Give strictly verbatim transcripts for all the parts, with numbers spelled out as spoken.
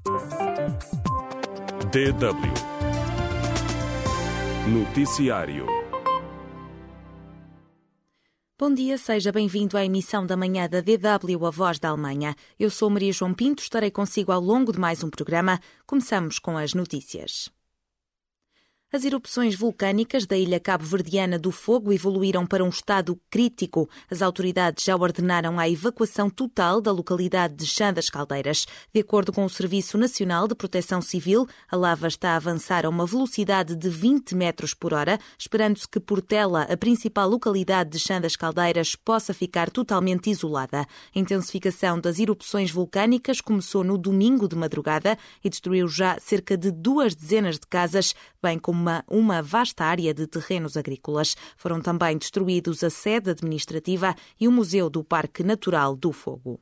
D W Noticiário. Bom dia, seja bem-vindo à emissão da manhã da D W, a Voz da Alemanha. Eu sou Maria João Pinto, estarei consigo ao longo de mais um programa. Começamos com as notícias. As erupções vulcânicas da ilha cabo-verdiana do Fogo evoluíram para um estado crítico. As autoridades já ordenaram a evacuação total da localidade de Chã das Caldeiras. De acordo com o Serviço Nacional de Proteção Civil, a lava está a avançar a uma velocidade de vinte metros por hora, esperando-se que Portela, a principal localidade de Chã das Caldeiras, possa ficar totalmente isolada. A intensificação das erupções vulcânicas começou no domingo de madrugada e destruiu já cerca de duas dezenas de casas, bem como Uma, uma vasta área de terrenos agrícolas. Foram também destruídos a sede administrativa e o Museu do Parque Natural do Fogo.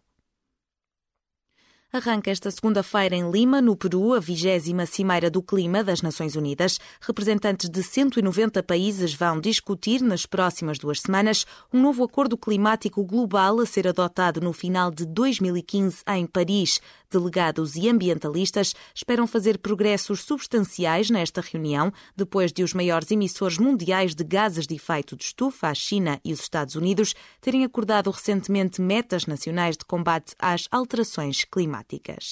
Arranca esta segunda-feira em Lima, no Peru, a vigésima Cimeira do Clima das Nações Unidas. Representantes de cento e noventa países vão discutir nas próximas duas semanas um novo acordo climático global a ser adotado no final de dois mil e quinze em Paris. Delegados e ambientalistas esperam fazer progressos substanciais nesta reunião, depois de os maiores emissores mundiais de gases de efeito de estufa, a China e os Estados Unidos, terem acordado recentemente metas nacionais de combate às alterações climáticas.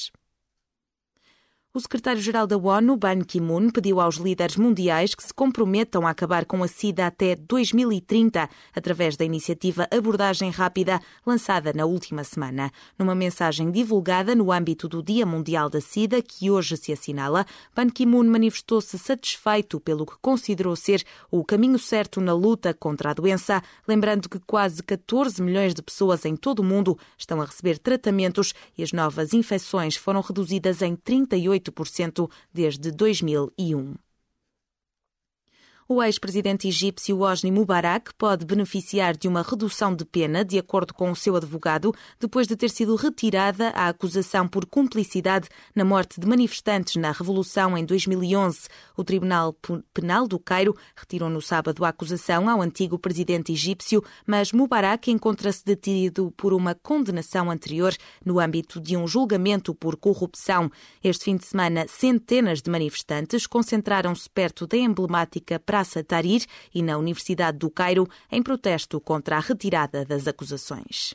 O secretário-geral da ONU, Ban Ki-moon, pediu aos líderes mundiais que se comprometam a acabar com a SIDA até dois mil e trinta, através da iniciativa Abordagem Rápida, lançada na última semana. Numa mensagem divulgada no âmbito do Dia Mundial da SIDA, que hoje se assinala, Ban Ki-moon manifestou-se satisfeito pelo que considerou ser o caminho certo na luta contra a doença, lembrando que quase catorze milhões de pessoas em todo o mundo estão a receber tratamentos e as novas infecções foram reduzidas em trinta e oito por cento desde dois mil e um. O ex-presidente egípcio Hosni Mubarak pode beneficiar de uma redução de pena, de acordo com o seu advogado, depois de ter sido retirada a acusação por cumplicidade na morte de manifestantes na Revolução em dois mil e onze. O Tribunal Penal do Cairo retirou no sábado a acusação ao antigo presidente egípcio, mas Mubarak encontra-se detido por uma condenação anterior no âmbito de um julgamento por corrupção. Este fim de semana, centenas de manifestantes concentraram-se perto da emblemática Praça Tahrir e na Universidade do Cairo em protesto contra a retirada das acusações.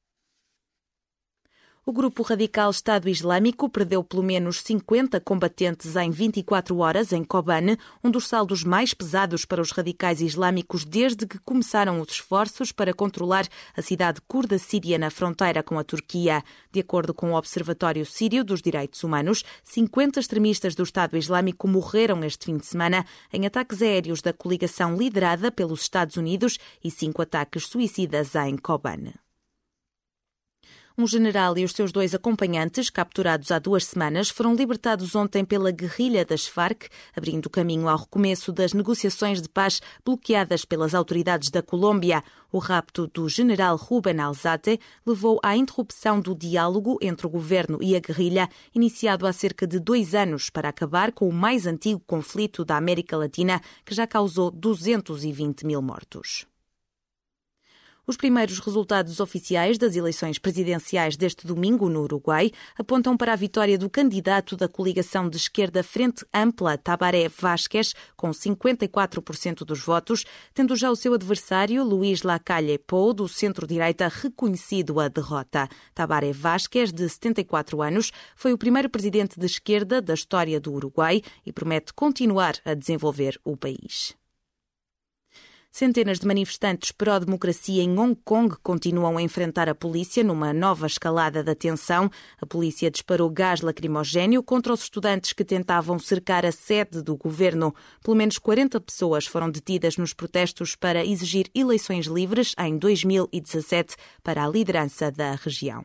O grupo radical Estado Islâmico perdeu pelo menos cinquenta combatentes em vinte e quatro horas em Kobane, um dos saldos mais pesados para os radicais islâmicos desde que começaram os esforços para controlar a cidade curda síria na fronteira com a Turquia. De acordo com o Observatório Sírio dos Direitos Humanos, cinquenta extremistas do Estado Islâmico morreram este fim de semana em ataques aéreos da coligação liderada pelos Estados Unidos e cinco ataques suicidas em Kobane. Um general e os seus dois acompanhantes, capturados há duas semanas, foram libertados ontem pela guerrilha das Farc, abrindo caminho ao recomeço das negociações de paz bloqueadas pelas autoridades da Colômbia. O rapto do general Ruben Alzate levou à interrupção do diálogo entre o governo e a guerrilha, iniciado há cerca de dois anos para acabar com o mais antigo conflito da América Latina, que já causou duzentos e vinte mil mortos. Os primeiros resultados oficiais das eleições presidenciais deste domingo no Uruguai apontam para a vitória do candidato da coligação de esquerda Frente Ampla, Tabaré Vázquez, com cinquenta e quatro por cento dos votos, tendo já o seu adversário, Luís Lacalle Pou, do centro-direita, reconhecido a derrota. Tabaré Vázquez, de setenta e quatro anos, foi o primeiro presidente de esquerda da história do Uruguai e promete continuar a desenvolver o país. Centenas de manifestantes pró-democracia em Hong Kong continuam a enfrentar a polícia numa nova escalada da tensão. A polícia disparou gás lacrimogéneo contra os estudantes que tentavam cercar a sede do governo. Pelo menos quarenta pessoas foram detidas nos protestos para exigir eleições livres em dois mil e dezassete para a liderança da região.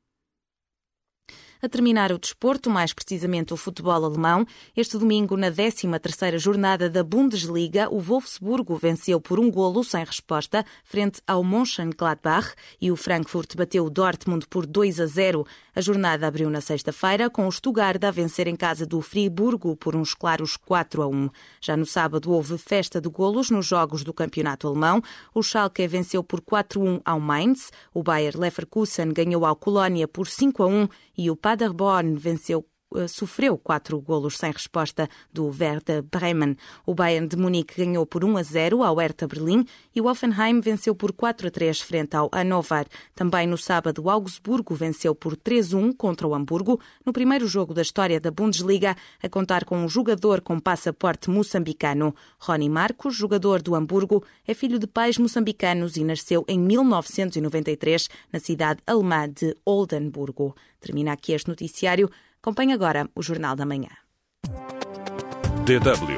A terminar o desporto, mais precisamente o futebol alemão, este domingo, na décima terceira jornada da Bundesliga, o Wolfsburgo venceu por um golo sem resposta frente ao Mönchengladbach e o Frankfurt bateu o Dortmund por dois a zero. A jornada abriu na sexta-feira com o Stuttgart a vencer em casa do Friburgo por uns claros quatro a um. Já no sábado houve festa de golos nos jogos do campeonato alemão. O Schalke venceu por quatro a um ao Mainz, o Bayer Leverkusen ganhou ao Colónia por cinco a um e o Paderborn venceu uh, sofreu quatro golos sem resposta do Werder Bremen. O Bayern de Munique ganhou por um a zero ao Hertha Berlim e o Hoffenheim venceu por quatro a três frente ao Hannover. Também no sábado, o Augsburgo venceu por três a um contra o Hamburgo, no primeiro jogo da história da Bundesliga, a contar com um jogador com passaporte moçambicano. Rony Marcos, jogador do Hamburgo, é filho de pais moçambicanos e nasceu em mil novecentos e noventa e três na cidade alemã de Oldenburgo. Termina aqui este noticiário. Acompanhe agora o Jornal da Manhã. D W.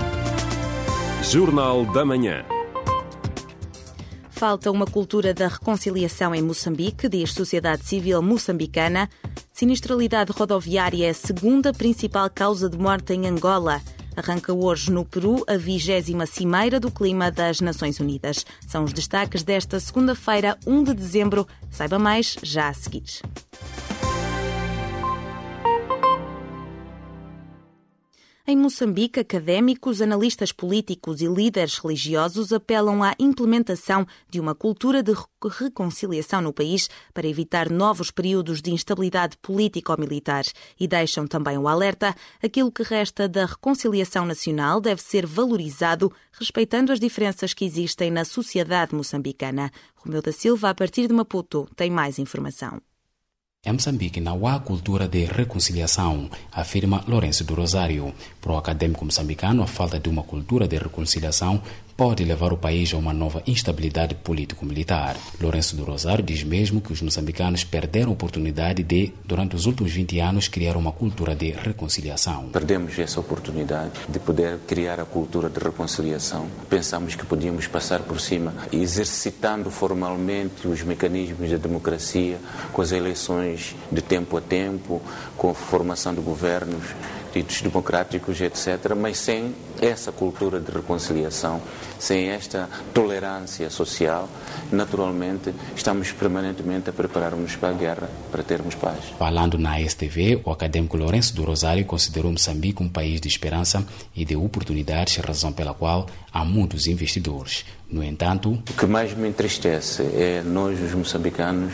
Jornal da Manhã. Falta uma cultura da reconciliação em Moçambique, diz Sociedade Civil Moçambicana. Sinistralidade rodoviária é a segunda principal causa de morte em Angola. Arranca hoje no Peru a vigésima Cimeira do Clima das Nações Unidas. São os destaques desta segunda-feira, um de dezembro. Saiba mais já a seguir. Em Moçambique, académicos, analistas políticos e líderes religiosos apelam à implementação de uma cultura de reconciliação no país para evitar novos períodos de instabilidade político-militar e deixam também o alerta: aquilo que resta da reconciliação nacional deve ser valorizado, respeitando as diferenças que existem na sociedade moçambicana. Romeu da Silva, a partir de Maputo, tem mais informação. Em Moçambique não há cultura de reconciliação, afirma Lourenço do Rosário. Para o académico moçambicano, a falta de uma cultura de reconciliação pode levar o país a uma nova instabilidade político-militar. Lourenço do Rosário diz mesmo que os moçambicanos perderam a oportunidade de, durante os últimos vinte anos, criar uma cultura de reconciliação. Perdemos essa oportunidade de poder criar a cultura de reconciliação. Pensamos que podíamos passar por cima, exercitando formalmente os mecanismos da democracia, com as eleições de tempo a tempo, com a formação de governos ditos democráticos, etcétera, mas sem essa cultura de reconciliação, sem esta tolerância social, naturalmente estamos permanentemente a preparar-nos para a guerra, para termos paz. Falando na S T V, o académico Lourenço do Rosário considerou Moçambique um país de esperança e de oportunidades, razão pela qual há muitos investidores. No entanto, o que mais me entristece é nós, os moçambicanos,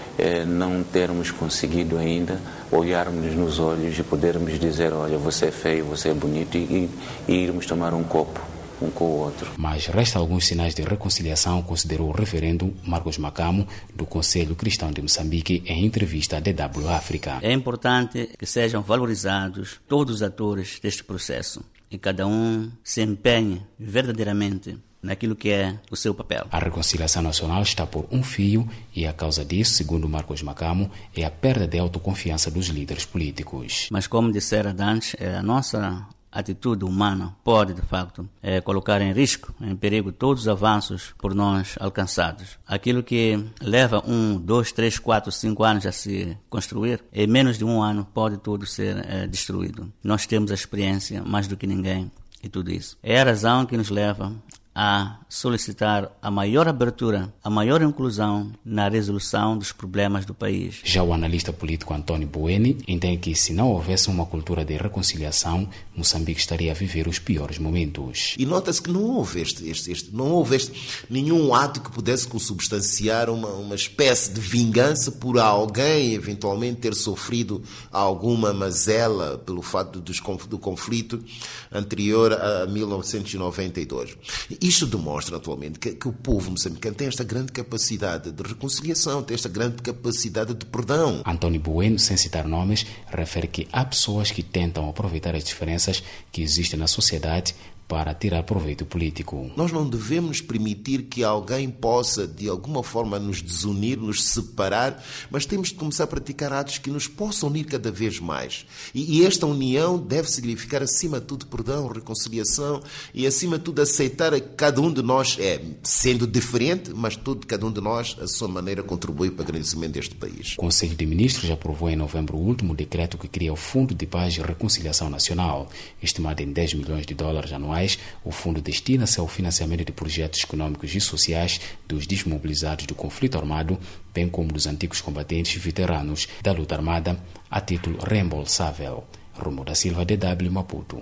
É não termos conseguido ainda olharmos nos olhos e podermos dizer: olha, você é feio, você é bonito, e, e irmos tomar um copo um com o outro. Mas resta alguns sinais de reconciliação, considerou o reverendo Marcos Macamo, do Conselho Cristão de Moçambique, em entrevista à D W África. É importante que sejam valorizados todos os atores deste processo e cada um se empenhe verdadeiramente naquilo que é o seu papel. A reconciliação nacional está por um fio e a causa disso, segundo Marcos Macamo, é a perda de autoconfiança dos líderes políticos. Mas, como dissera antes, a nossa atitude humana pode, de facto, é, colocar em risco, em perigo, todos os avanços por nós alcançados. Aquilo que leva um, dois, três, quatro, cinco anos a se construir, em menos de um ano pode tudo ser é, destruído. Nós temos a experiência, mais do que ninguém, e tudo isso. É a razão que nos leva a solicitar a maior abertura, a maior inclusão na resolução dos problemas do país. Já o analista político Antônio Bueni entende que, se não houvesse uma cultura de reconciliação, Moçambique estaria a viver os piores momentos. E nota-se que não houve, este, este, este, não houve este, nenhum ato que pudesse consubstanciar uma, uma espécie de vingança por alguém eventualmente ter sofrido alguma mazela pelo fato dos, do conflito anterior a mil novecentos e noventa e dois. Isto demonstra atualmente que, que o povo moçambicano tem esta grande capacidade de reconciliação, tem esta grande capacidade de perdão. Antônio Bueno, sem citar nomes, refere que há pessoas que tentam aproveitar as diferenças que existem na sociedade para tirar proveito político. Nós não devemos permitir que alguém possa, de alguma forma, nos desunir, nos separar, mas temos de começar a praticar atos que nos possam unir cada vez mais. E, e esta união deve significar, acima de tudo, perdão, reconciliação e, acima de tudo, aceitar que cada um de nós é, sendo diferente, mas todo, cada um de nós, a sua maneira, contribui para o agradecimento deste país. O Conselho de Ministros aprovou em novembro o último decreto que cria o Fundo de Paz e Reconciliação Nacional, estimado em dez milhões de dólares anuais. O fundo destina-se ao financiamento de projetos econômicos e sociais dos desmobilizados do conflito armado, bem como dos antigos combatentes e veteranos da luta armada, a título reembolsável. Romeu da Silva, D W Maputo.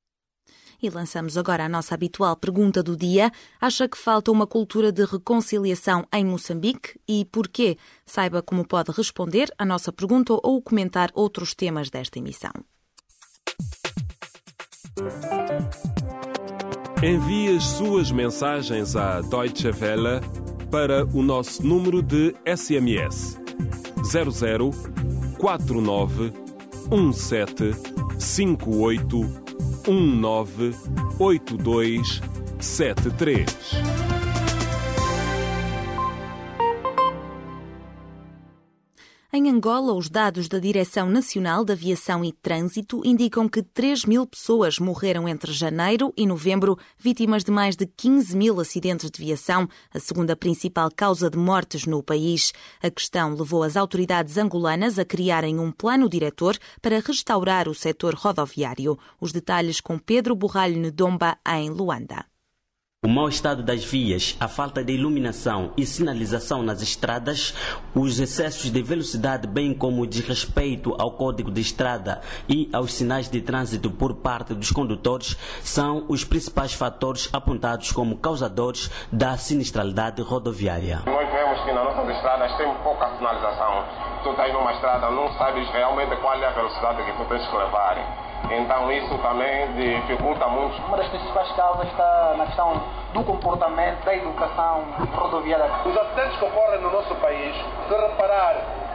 E lançamos agora a nossa habitual pergunta do dia. Acha que falta uma cultura de reconciliação em Moçambique? E porquê? Saiba como pode responder à nossa pergunta ou comentar outros temas desta emissão. Envie as suas mensagens à Deutsche Welle para o nosso número de S M S zero zero quatro nove um sete cinco oito um nove oito dois sete três. Em Angola, os dados da Direção Nacional de Aviação e Trânsito indicam que três mil pessoas morreram entre janeiro e novembro, vítimas de mais de quinze mil acidentes de viação, a segunda principal causa de mortes no país. A questão levou as autoridades angolanas a criarem um plano diretor para restaurar o setor rodoviário. Os detalhes com Pedro Borralho Ndomba, em Luanda. O mau estado das vias, a falta de iluminação e sinalização nas estradas, os excessos de velocidade, bem como o desrespeito ao código de estrada e aos sinais de trânsito por parte dos condutores, são os principais fatores apontados como causadores da sinistralidade rodoviária. Nós vemos que nas nossas estradas tem pouca sinalização. Tu estás numa estrada, não sabes realmente qual é a velocidade que tu tens que levar. Então isso também dificulta muito. Uma das principais causas está na questão do comportamento, da educação rodoviária. Os acidentes que ocorrem no nosso país, se reparar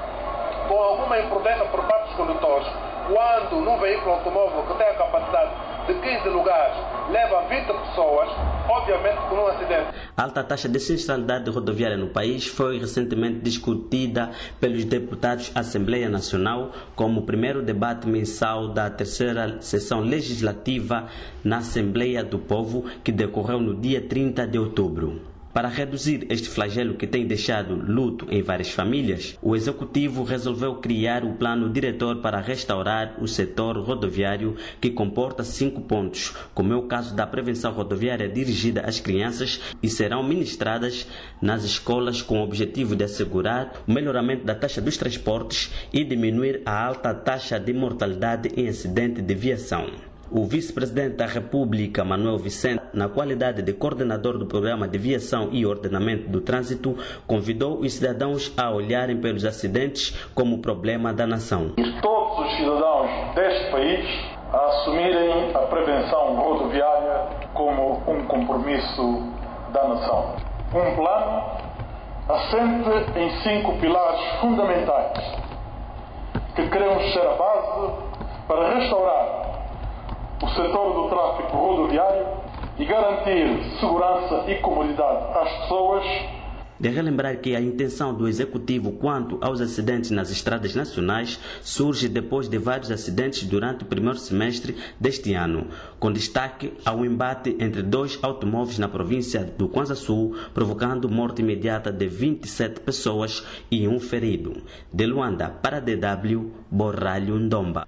com alguma imprudência por parte dos condutores, quando num veículo automóvel que tem a capacidade de quinze lugares leva vinte pessoas, obviamente por um acidente. A alta taxa de sinistralidade rodoviária no país foi recentemente discutida pelos deputados à Assembleia Nacional como o primeiro debate mensal da terceira sessão legislativa na Assembleia do Povo, que decorreu no dia trinta de outubro. Para reduzir este flagelo que tem deixado luto em várias famílias, o Executivo resolveu criar o plano diretor para restaurar o setor rodoviário, que comporta cinco pontos, como é o caso da prevenção rodoviária dirigida às crianças, e serão ministradas nas escolas com o objetivo de assegurar o melhoramento da taxa dos transportes e diminuir a alta taxa de mortalidade em acidente de viação. O vice-presidente da República, Manuel Vicente, na qualidade de coordenador do Programa de Viação e Ordenamento do Trânsito, convidou os cidadãos a olharem pelos acidentes como problema da nação. Todos os cidadãos deste país a assumirem a prevenção rodoviária como um compromisso da nação. Um plano assente em cinco pilares fundamentais que queremos ser a base para restaurar o setor do tráfego rodoviário e garantir segurança e comodidade às pessoas. De relembrar que a intenção do Executivo quanto aos acidentes nas estradas nacionais surge depois de vários acidentes durante o primeiro semestre deste ano, com destaque ao embate entre dois automóveis na província do Kwanza Sul, provocando morte imediata de vinte e sete pessoas e um ferido. De Luanda para a D W, Borralho Ndomba.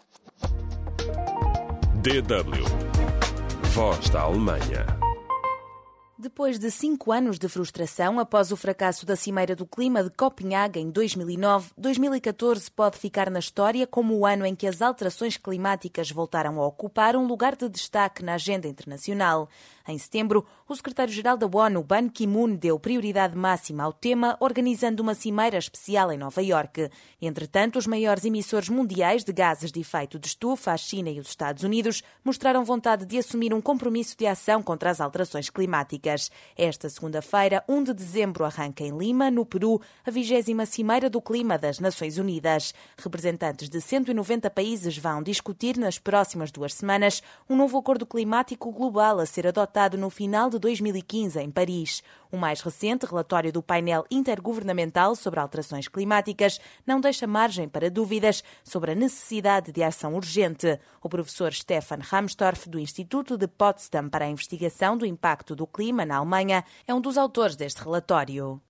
D W, Voz da Alemanha. Depois de cinco anos de frustração após o fracasso da Cimeira do Clima de Copenhague em dois mil e nove, dois mil e catorze pode ficar na história como o ano em que as alterações climáticas voltaram a ocupar um lugar de destaque na agenda internacional. Em setembro, o secretário-geral da ONU, Ban Ki-moon, deu prioridade máxima ao tema, organizando uma cimeira especial em Nova Iorque. Entretanto, os maiores emissores mundiais de gases de efeito de estufa, a China e os Estados Unidos, mostraram vontade de assumir um compromisso de ação contra as alterações climáticas. Esta segunda-feira, um de dezembro, arranca em Lima, no Peru, a vigésima Cimeira do Clima das Nações Unidas. Representantes de cento e noventa países vão discutir nas próximas duas semanas um novo acordo climático global a ser adotado no final de dois mil e quinze, em Paris. O mais recente relatório do painel intergovernamental sobre alterações climáticas não deixa margem para dúvidas sobre a necessidade de ação urgente. O professor Stefan Ramstorff, do Instituto de Potsdam para a Investigação do Impacto do Clima na Alemanha, é um dos autores deste relatório.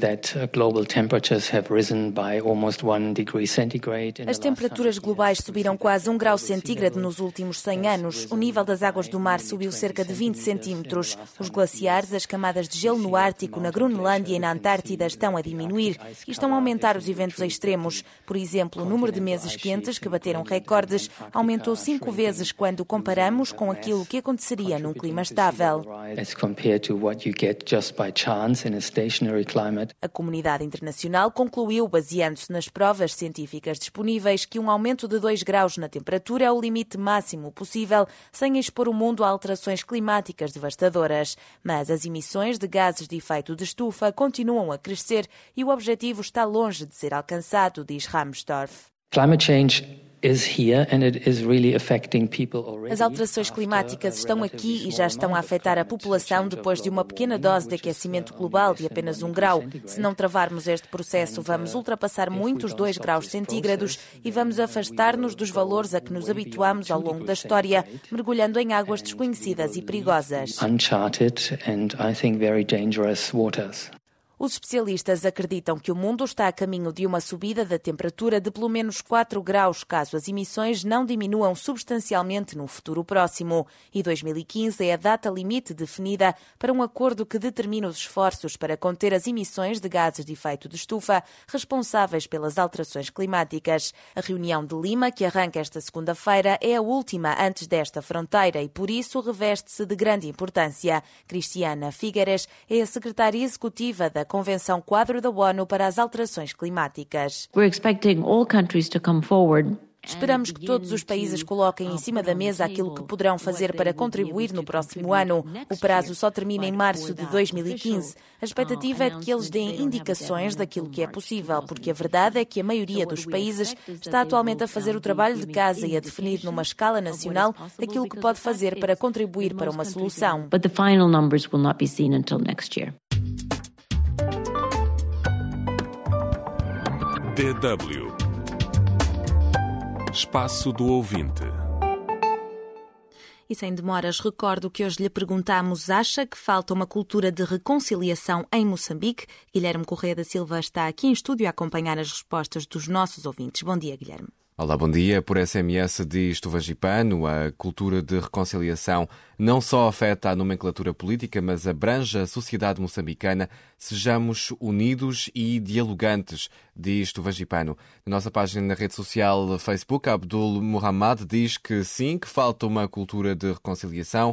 As temperaturas globais subiram quase um grau centígrado nos últimos cem anos. O nível das águas do mar subiu cerca de vinte centímetros. Os glaciares, as camadas de gelo no Ártico, na Groenlândia e na Antártida estão a diminuir e estão a aumentar os eventos extremos. Por exemplo, o número de meses quentes que bateram recordes aumentou cinco vezes quando comparamos com aquilo que aconteceria num clima estável. A comunidade internacional concluiu, baseando-se nas provas científicas disponíveis, que um aumento de dois graus na temperatura é o limite máximo possível, sem expor o mundo a alterações climáticas devastadoras. Mas as emissões de gases de efeito de estufa continuam a crescer e o objetivo está longe de ser alcançado, diz Ramsdorff. Climate change is here and it is really affecting people already. As alterações climáticas estão aqui e já estão a afetar a população depois de uma pequena dose de aquecimento global de apenas um grau. Se não travarmos este processo, vamos ultrapassar muito os dois graus centígrados e vamos afastar-nos dos valores a que nos habituamos ao longo da história, mergulhando em águas desconhecidas e perigosas. Uncharted and I think very dangerous waters. Os especialistas acreditam que o mundo está a caminho de uma subida da temperatura de pelo menos quatro graus, caso as emissões não diminuam substancialmente no futuro próximo. E dois mil e quinze é a data limite definida para um acordo que determina os esforços para conter as emissões de gases de efeito de estufa responsáveis pelas alterações climáticas. A reunião de Lima, que arranca esta segunda-feira, é a última antes desta fronteira e, por isso, reveste-se de grande importância. Cristiana Figueres é a secretária executiva da Convenção Quadro da ONU para as Alterações Climáticas. We're expecting all countries to come forward. Esperamos que todos os países coloquem em cima da mesa aquilo que poderão fazer para contribuir no próximo ano. O prazo só termina em março de dois mil e quinze. A expectativa é de que eles deem indicações daquilo que é possível, porque a verdade é que a maioria dos países está atualmente a fazer o trabalho de casa e a definir numa escala nacional aquilo que pode fazer para contribuir para uma solução. But the final numbers will not be seen until next year. D W Espaço do Ouvinte. E sem demoras, recordo que hoje lhe perguntamos: acha que falta uma cultura de reconciliação em Moçambique? Guilherme Correia da Silva está aqui em estúdio a acompanhar as respostas dos nossos ouvintes. Bom dia, Guilherme. Olá, bom dia. Por S M S diz Tuvagipano, a cultura de reconciliação não só afeta a nomenclatura política, mas abrange a sociedade moçambicana. Sejamos unidos e dialogantes, diz Tuvagipano. Na nossa página na rede social Facebook, Abdul Muhammad diz que sim, que falta uma cultura de reconciliação.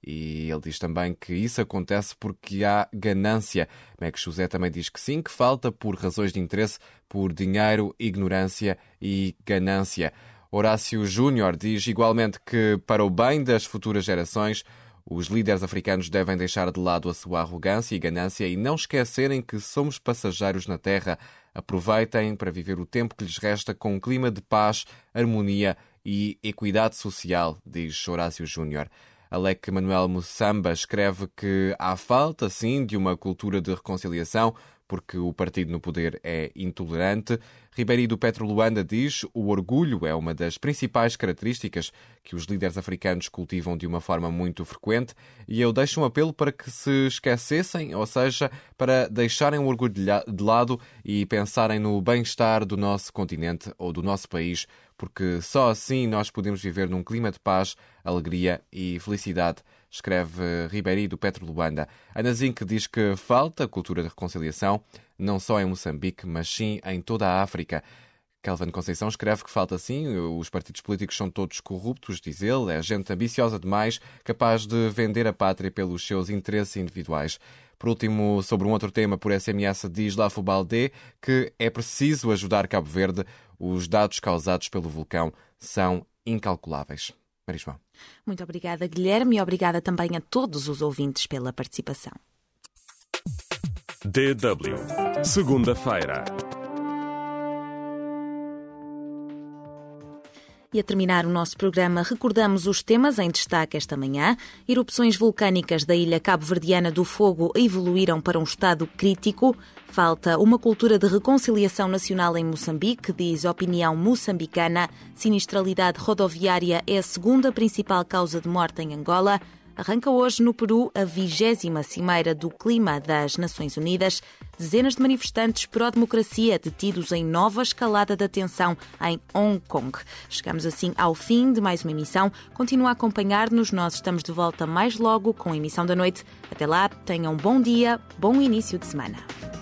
E ele diz também que isso acontece porque há ganância. Meque José também diz que sim, que falta por razões de interesse, por dinheiro, ignorância e ganância. Horácio Júnior diz igualmente que, para o bem das futuras gerações, os líderes africanos devem deixar de lado a sua arrogância e ganância e não esquecerem que somos passageiros na Terra. Aproveitem para viver o tempo que lhes resta com um clima de paz, harmonia e equidade social, diz Horácio Júnior. Alec Manuel Moçamba escreve que há falta, sim, de uma cultura de reconciliação, porque o partido no poder é intolerante. Ribeiri do Petro Luanda diz que o orgulho é uma das principais características que os líderes africanos cultivam de uma forma muito frequente, e eu deixo um apelo para que se esquecessem, ou seja, para deixarem o orgulho de lado e pensarem no bem-estar do nosso continente ou do nosso país, porque só assim nós podemos viver num clima de paz, alegria e felicidade, escreve Ribeiri do Petro Luanda. Ana Zinck diz que falta cultura de reconciliação, não só em Moçambique, mas sim em toda a África. Kelvin Conceição escreve que falta sim, os partidos políticos são todos corruptos, diz ele, é gente ambiciosa demais, capaz de vender a pátria pelos seus interesses individuais. Por último, sobre um outro tema, por S M S, diz Lafo Baldé que é preciso ajudar Cabo Verde. Os dados causados pelo vulcão são incalculáveis. Maria João. Muito obrigada, Guilherme, e obrigada também a todos os ouvintes pela participação. D W, segunda-feira. E a terminar o nosso programa, recordamos os temas em destaque esta manhã. Erupções vulcânicas da ilha cabo-verdiana do Fogo evoluíram para um estado crítico. Falta uma cultura de reconciliação nacional em Moçambique, diz Opinião Moçambicana. Sinistralidade rodoviária é a segunda principal causa de morte em Angola. Arranca hoje no Peru a vigésima Cimeira do Clima das Nações Unidas. dezenas de manifestantes pró-democracia detidos em nova escalada de tensão em Hong Kong. Chegamos assim ao fim de mais uma emissão. Continua a acompanhar-nos. Nós estamos de volta mais logo com a emissão da noite. Até lá, tenham um bom dia, bom início de semana.